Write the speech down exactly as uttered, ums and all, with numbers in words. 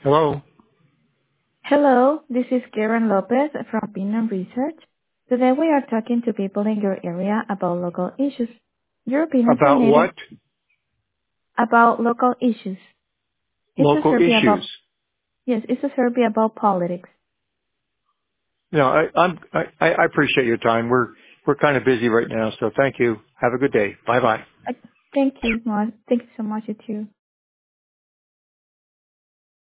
Hello. Hello, this is Karen Lopez from Pinham Research. Today we are talking to people in your area about local issues. Your opinions are About needed what? about local issues. It's a Local survey issues. about, yes, it's a survey about politics. You know, I, I'm, I, I appreciate your time. We're, we're kind of busy right now, so thank you. Have a good day. Bye bye. Uh, Thank you, Mo. Thank you so much, you too.